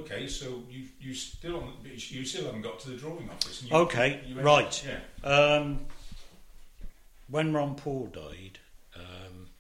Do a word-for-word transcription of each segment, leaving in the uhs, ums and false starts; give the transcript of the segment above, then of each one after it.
okay, so you you still you still haven't got to the drawing office. And you, okay, you, you right. Yeah. Um, when Ron Paul died, um,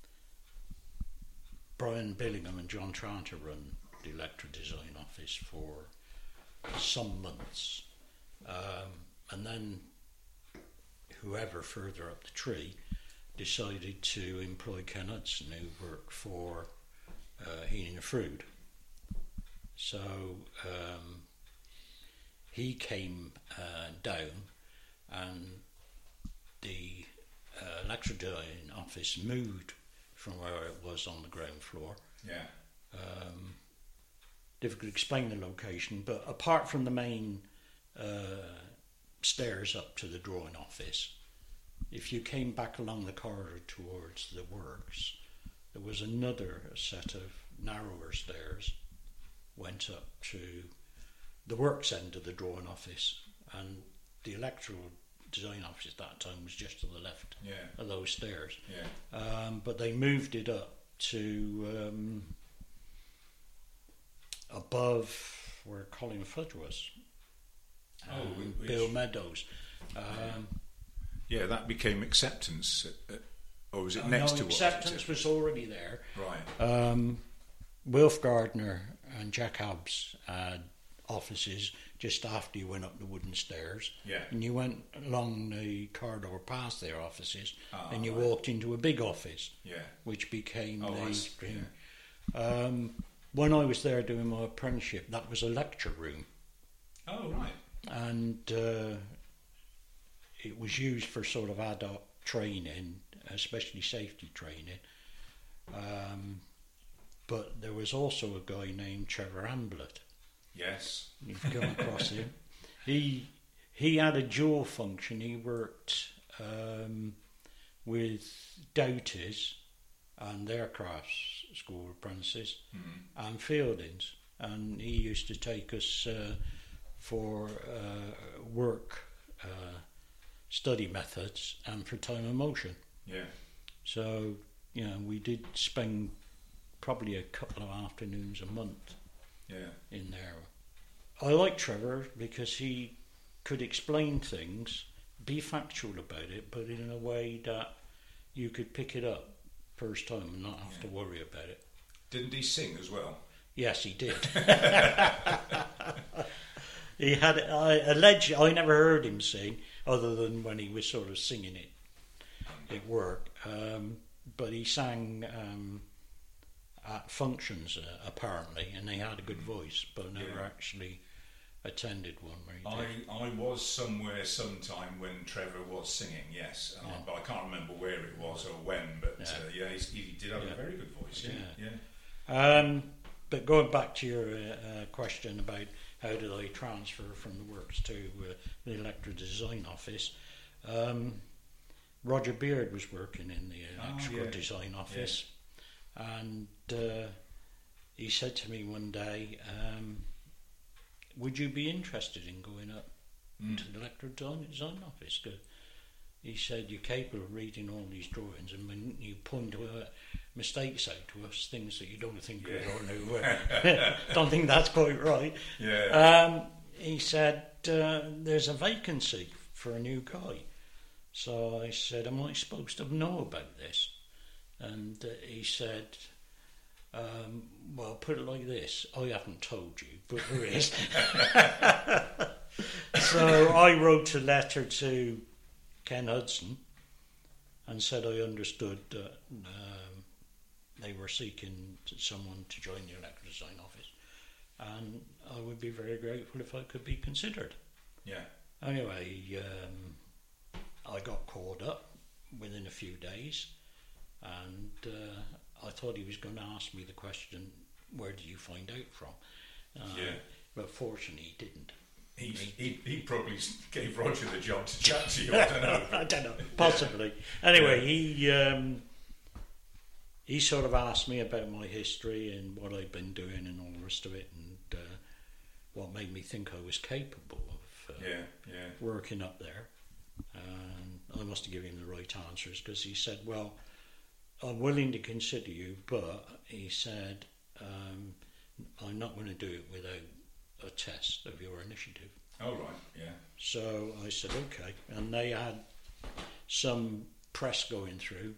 Brian Billingham and John Tranter run the Electra Design Office for some months, um, and then whoever further up the tree decided to employ Ken Hudson, who worked for uh, Heating and Frood. So um, he came uh, down, and the uh, Electra Design Office moved from where it was on the ground floor. Yeah. Um, difficult to explain the location, but apart from the main uh, stairs up to the drawing office, if you came back along the corridor towards the works, there was another set of narrower stairs went up to the works end of the drawing office, and the electrical design office at that time was just to the left yeah. of those stairs. Yeah. Um, but they moved it up to um, above where Colin Fudge was. Oh, um, which, Bill Meadows. Um, yeah, that became Acceptance, uh, or was it uh, next no, to Acceptance what? was already there. Right. Um, Wilf Gardner and Jack Hobbs had offices just after you went up the wooden stairs. Yeah. And you went along the corridor past their offices, Ah, and you right. walked into a big office, Yeah. which became Oh, I the see, thing. Um, when I was there doing my apprenticeship, that was a lecture room, Oh, right. and uh, it was used for sort of ad hoc training, especially safety training. Um, but there was also a guy named Trevor Amblett. Yes. You've come across him. He he had a dual function. He worked um, with Doughties and their crafts school apprentices Mm-hmm. and Fieldings, and he used to take us uh, for uh, work uh, study methods and for time and motion. Yeah. So, you know, we did spend probably a couple of afternoons a month Yeah. in there. I like Trevor because he could explain things, be factual about it, but in a way that you could pick it up first time and not have Yeah. to worry about it. Didn't he sing as well? Yes, he did. He had. I alleged. I never heard him sing, other than when he was sort of singing it at work. Um, but he sang um, at functions uh, apparently, and he had a good voice, but never Yeah. actually attended one where he I, did. I was somewhere sometime when Trevor was singing, yes, and I, Yeah. but I can't remember where it was or when. But Yeah. uh, yeah, he, he did have Yeah. a very good voice. Yeah, Yeah. yeah. Um, but going back to your uh, uh, question about how did I transfer from the works to uh, the Electra Design Office, um, Roger Beard was working in the Electrical Oh, yeah. Design Office, and uh, he said to me one day, um, would you be interested in going up Mm. to the Electrical Design, Design Office? 'Cause he said, you're capable of reading all these drawings, and when you point uh, mistakes out to us, things that you don't think Yeah. are new, uh, don't think that's quite right. Yeah. Um, he said, uh, there's a vacancy for a new guy. So I said, am I supposed to know about this? And uh, he said, um, well, put it like this, I haven't told you, but there is. So I wrote a letter to Ken Hudson and said I understood that um, they were seeking someone to join the Electrical Design Office, and I would be very grateful if I could be considered. Yeah. Anyway, um, I got called up within a few days, and uh, I thought he was going to ask me the question, where did you find out from? Uh, Yeah. But fortunately he didn't. He, he, he probably gave Roger the job to chat to you. I don't know. I don't know, possibly. Anyway, he um, he sort of asked me about my history and what I'd been doing and all the rest of it, and uh, what made me think I was capable of uh, Yeah, yeah. working up there. And I must have given him the right answers, because he said, well, I'm willing to consider you, but he said, um, I not going to do it without a test of your initiative. Oh, right, yeah. So I said, okay. And they had some press going through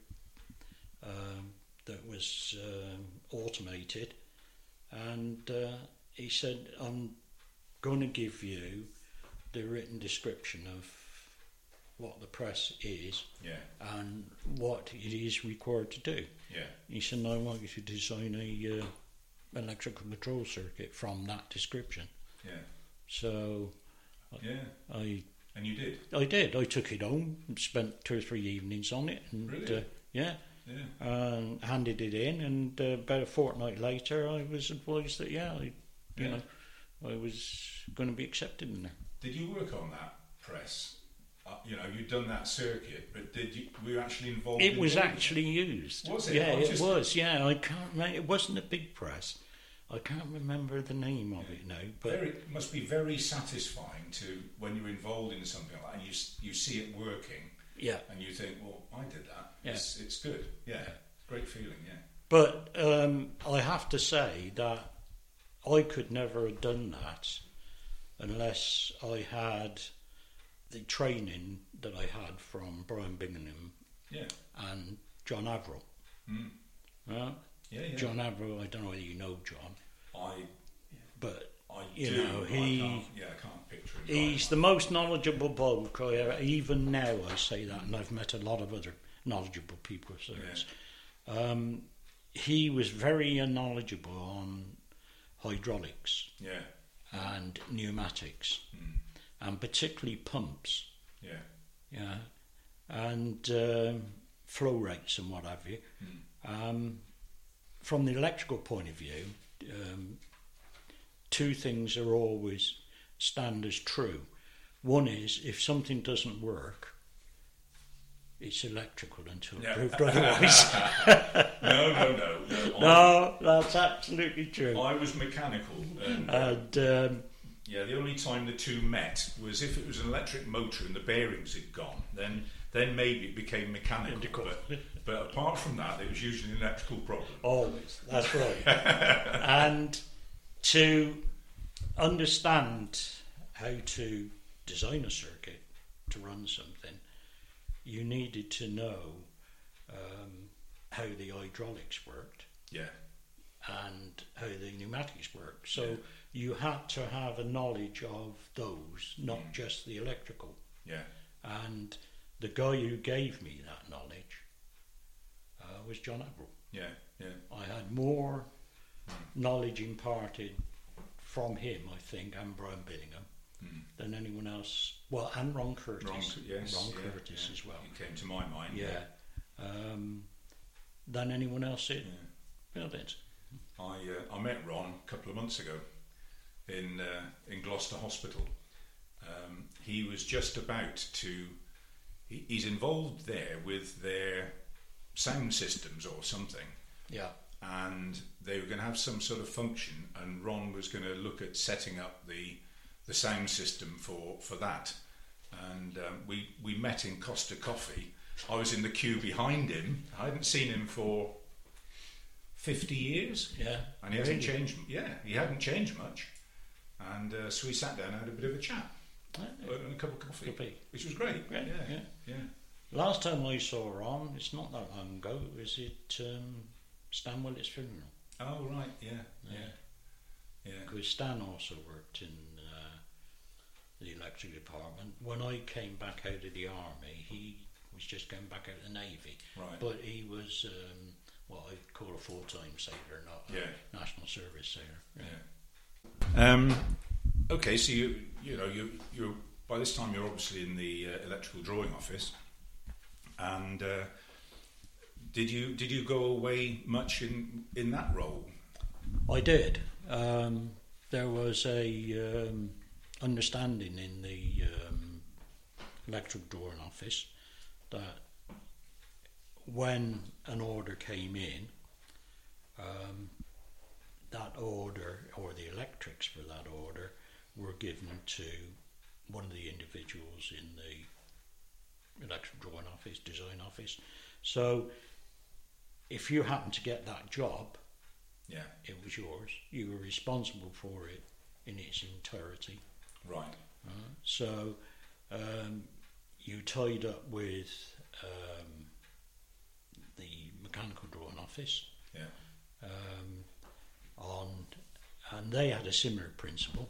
um, that was um, automated. And uh, he said, I'm going to give you the written description of what the press is yeah. and what it is required to do. Yeah. He said, I want you to design a uh, electrical control circuit from that description. Yeah. So yeah. I And you did? I did. I took it home and spent two or three evenings on it. And, Really? uh, yeah. Yeah. And handed it in, and uh, about a fortnight later I was advised that, yeah, I, you Yeah. know, I was going to be accepted in there. Did you work on that press? Uh, you know, you'd done that circuit, but did you, were you actually involved It in was building actually used. Was it? Yeah, I it just- was. Yeah, I can't remember. It wasn't a big press. I can't remember the name of it now. But Very, it must be very satisfying to, when you're involved in something like that, and you, s- you see it working, yeah, and you think, well, I did that. Yeah. It's, it's good. Yeah. Great feeling, yeah. but um, I have to say that I could never have done that unless I had the training that I had from Brian Bingham Yeah. and John Averill. Mm. Right? Yeah, yeah. John Averill, I don't know whether you know John, I, but I You do. know, but he- I can't, yeah, I can't picture him. he's the most knowledgeable bloke I ever, even now I say that, and I've met a lot of other knowledgeable people since. Um, he was very knowledgeable on hydraulics Yeah. and pneumatics, Mm. and particularly pumps, Yeah. yeah, and um, flow rates and what have you. Mm. Um, from the electrical point of view, um, two things are always stand as true. One is, if something doesn't work, it's electrical until Yeah. proved otherwise. No, no, no. No, No, that's absolutely true. I, I was mechanical. And, And um, yeah, the only time the two met was if it was an electric motor and the bearings had gone. Then, then maybe it became mechanical. Mechanical. But, but apart from that, it was usually an electrical problem. always, that's right. And to understand how to design a circuit to run something, you needed to know um, how the hydraulics worked Yeah. and how the pneumatics worked. So Yeah. you had to have a knowledge of those, not Mm. just the electrical. Yeah. And the guy who gave me that knowledge uh, was John Averill. Yeah. Yeah. I had more Mm. knowledge imparted from him, I think, and Brian Bingham, Mm. than anyone else. Well, and Ron Curtis. Ron, yes. Ron yeah, Curtis yeah. as well. It came to my mind. Yeah. Um, than anyone else in Yeah. buildings. I uh, I met Ron a couple of months ago in uh, in Gloucester Hospital. Um, he was just about to. He, he's involved there with their sound systems or something, Yeah. and they were going to have some sort of function, and Ron was going to look at setting up the the sound system for for that. And um, we we met in Costa Coffee. I was in the queue behind him. I hadn't seen him for fifty years. Yeah. And he hasn't Really? changed. Yeah, he hadn't changed much. And uh, so we sat down and had a bit of a chat Yeah. and a cup of coffee, Coffee. which was great. Great, Yeah, yeah. yeah. Last time I saw Ron, it's not that long ago, it was at um, Stan Willett's funeral. Oh right, yeah, yeah, yeah. Because Stan also worked in uh, the electric department. When I came back out of the army, he was just going back out of the Navy. Right. But he was um, what I'd call a full-time sailor, not Yeah. a national service sailor. Yeah. Um, okay, so you you know you you by this time you're obviously in the uh, electrical drawing office, and uh, did you did you go away much in in that role? I did. Um, there was a um, understanding in the um, electric drawing office that when an order came in, um, that order, or the electrics for that order, were given to one of the individuals in the electric drawing office, design office. So if you happen to get that job, Yeah. It was yours. You were responsible for it in its entirety. Right. Uh, so um, you tied up with um, the mechanical drawing office. Yeah. Um, on, and they had a similar principle.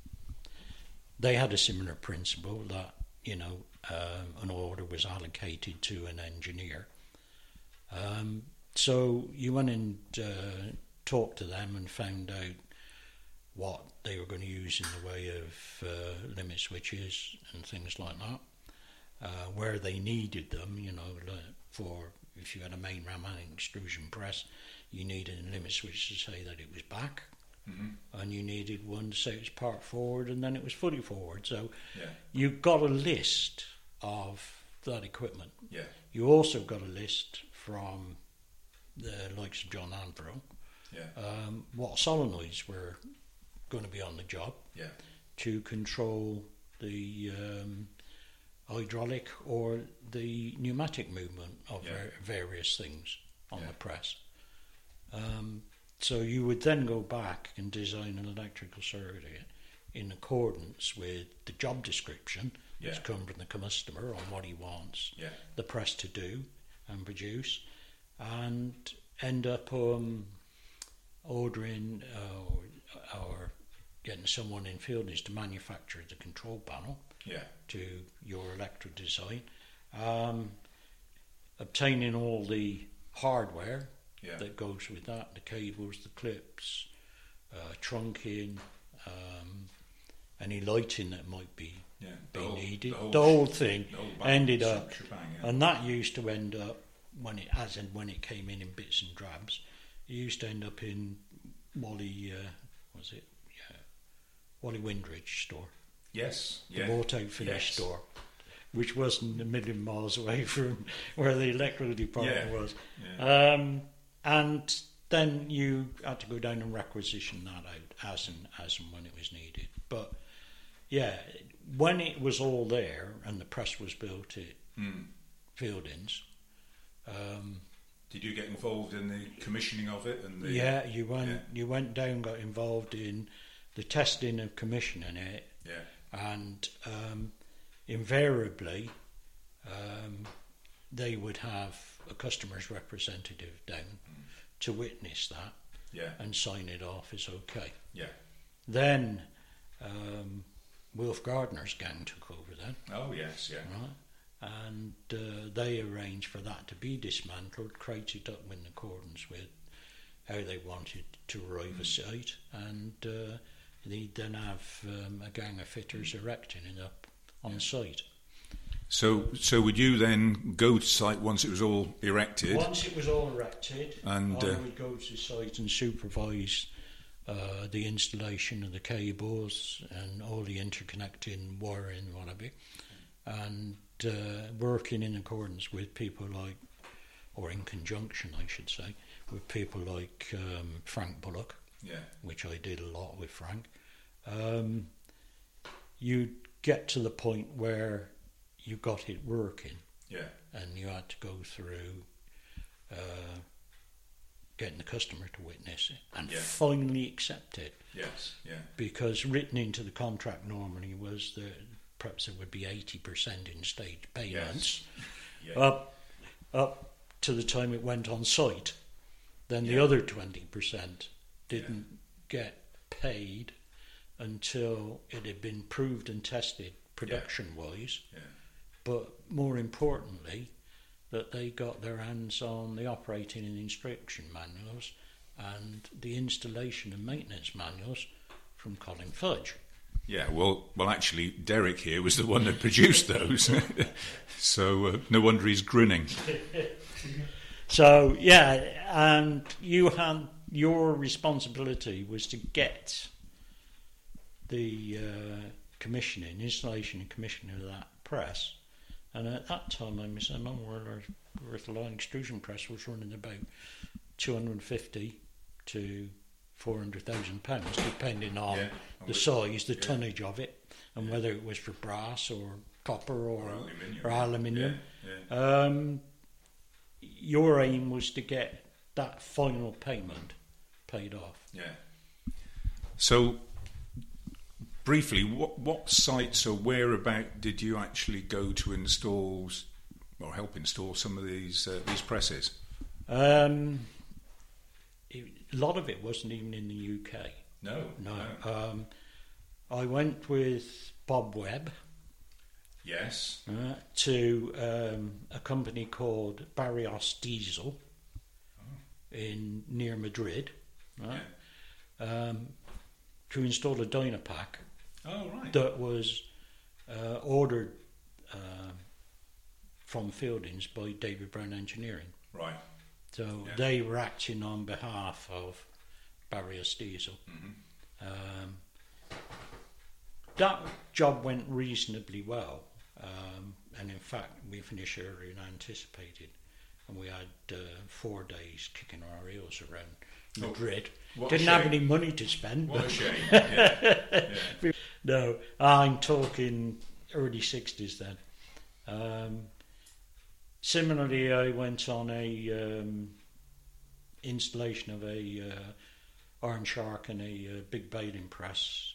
They had a similar principle that, you know, um, an order was allocated to an engineer. Um, so you went and uh, talked to them and found out what they were going to use in the way of uh, limit switches and things like that, uh, where they needed them, you know, for if you had a main ram and extrusion press, you needed a limit switch to say that it was back, mm-hmm. and you needed one to say it was part forward, and then it was fully forward. So yeah. you got a list of that equipment. Yeah. You also got a list from the likes of John Anvero, yeah. um, what solenoids were going to be on the job, yeah. to control the um, hydraulic or the pneumatic movement of yeah. ver- various things on yeah. the press. Um, so you would then go back and design an electrical circuit in accordance with the job description yeah. that's come from the customer on what he wants yeah. the press to do and produce, and end up um, ordering uh, or getting someone in Fieldings to manufacture the control panel yeah. to your electric design, um, obtaining all the hardware yeah. that goes with that, the cables, the clips, uh, trunking, um, any lighting that might be, yeah. be whole, needed. The whole, the whole thing the whole ended up, shebang, yeah. and that used to end up, when it as and when it came in in bits and drabs, it used to end up in Wally, uh, was it? Yeah, Wally Windridge store. Yes, The yeah. bought out finish yes. store, which wasn't a million miles away from where the electrical department yeah. was. Yeah. Um, and then you had to go down and requisition that out as and as and when it was needed. But yeah, when it was all there and the press was built at mm. Fieldings, um, did you get involved in the commissioning of it? And the, yeah, you went yeah. you went down, got involved in the testing of commissioning it, yeah. and um, invariably um, they would have a customer's representative down mm. to witness that yeah. and sign it off as okay. Yeah. Then um, Wilf Gardner's gang took over then. Oh yes, yeah. Right? And uh, they arranged for that to be dismantled, created up in accordance with how they wanted to arrive mm. a site, and uh, they'd then have um, a gang of fitters erecting it up on yeah. site. So, so would you then go to site once it was all erected? Once it was all erected, and I uh, would go to site and supervise uh, the installation of the cables and all the interconnecting wiring and whatever, and uh, working in accordance with people like, or in conjunction, I should say, with people like um, Frank Bullock, yeah. which I did a lot with Frank. Um, you'd get to the point where you got it working, yeah. and you had to go through uh, getting the customer to witness it and yeah. finally accept it. Yes, yeah. Because written into the contract normally was that perhaps there would be eighty percent in stage payments, yes. yeah. up up to the time it went on site. Then the yeah. other twenty percent didn't yeah. get paid until it had been proved and tested production-wise. Yeah. But more importantly, that they got their hands on the operating and instruction manuals and the installation and maintenance manuals from Colin Fudge. Yeah, well, well, actually, Derek here was the one that produced those, so uh, no wonder he's grinning. So yeah, and you had your responsibility was to get the uh, commissioning, installation and commissioning of that press. And at that time, I was an worth a line extrusion press was running about two hundred fifty to four hundred thousand pounds, depending on yeah, the size, the yeah. tonnage of it, and yeah. whether it was for brass or copper or, or aluminium. Or aluminium. Yeah, yeah. Um, your aim was to get that final payment paid off. Yeah. So, briefly, what what sites or whereabout did you actually go to install or help install some of these uh, these presses? Um, it, a lot of it wasn't even in the U K. No. No. no. Um, I went with Bob Webb. Yes. Uh, to um, a company called Barrios Diesel oh. in near Madrid, right? Yeah. Um, to install a Dynapack Oh, right. that was uh, ordered uh, from Fieldings by David Brown Engineering. Right. So yeah. they were acting on behalf of Barrios Diesel. Mm-hmm. Um, that job went reasonably well. Um, and in fact, we finished earlier than anticipated, and we had uh, four days kicking our heels around Madrid. Oh, Didn't have any money to spend. What but a shame. Yeah. Yeah. No, I'm talking early sixties then. Um, similarly, I went on a um, installation of a uh, Iron Shark and a uh, big baling press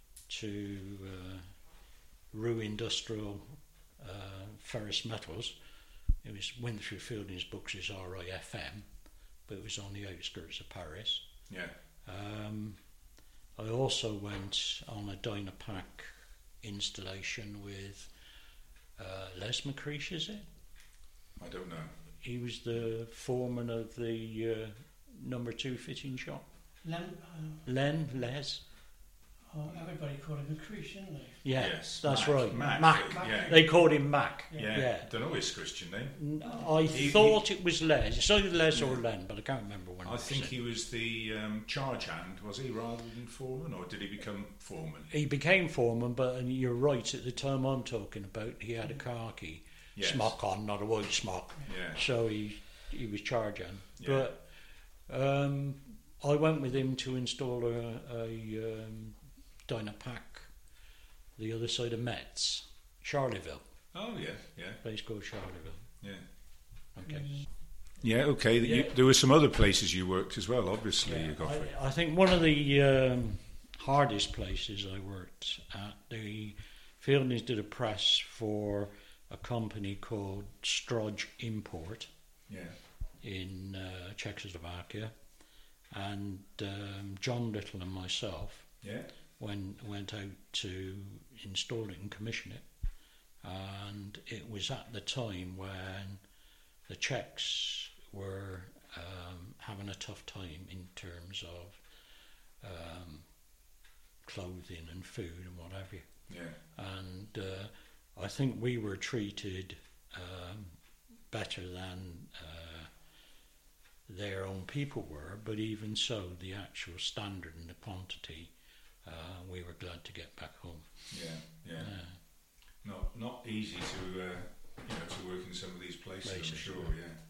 to uh, Rue Industrial uh, Ferrous Metals. It was went through Fielding's books as R I F M, but it was on the outskirts of Paris. Yeah. Um, I also went on a Dynapack installation with uh, Les McCreesh, is it? I don't know. He was the foreman of the uh, number two fitting shop. Len, uh, Len, Les. oh, everybody called him McCreesh, didn't they? Yeah, Yes, that's Mac. right. Mac. Mac. Yeah. They called him Mac. Yeah. Yeah. Don't know his Christian name. I He- thought it was Les. It's either Les or Yeah. Len, but I can't remember when. I it was think said. he was the um, charge hand, was he, rather than foreman, or did he become foreman? He became foreman, but and you're right. At the time I'm talking about, he had a khaki Yes. smock on, not a white smock. Yeah. So he he was charge hand. Yeah. But um, I went with him to install a, a um, Dynapack the other side of Metz, Charleville. Oh, yeah, yeah, Place called Charleville. yeah. Okay. Yeah, okay. You, Yeah. there were some other places you worked as well, obviously, you got I, I think one of the um, hardest places I worked at, the Fieldings did a press for a company called Stroj Import Yeah. in uh, Czechoslovakia, and um, John Little and myself Yeah. went went out to install it and commission it, and it was at the time when the Czechs were um, having a tough time in terms of um, clothing and food and what have you. Yeah. And uh, I think we were treated um, better than uh, their own people were, but even so, the actual standard and the quantity, uh, we were glad to get back home. Yeah. Yeah. Uh, Not not easy to uh, you know to work in some of these places. I'm Places, sure. yeah. Yeah.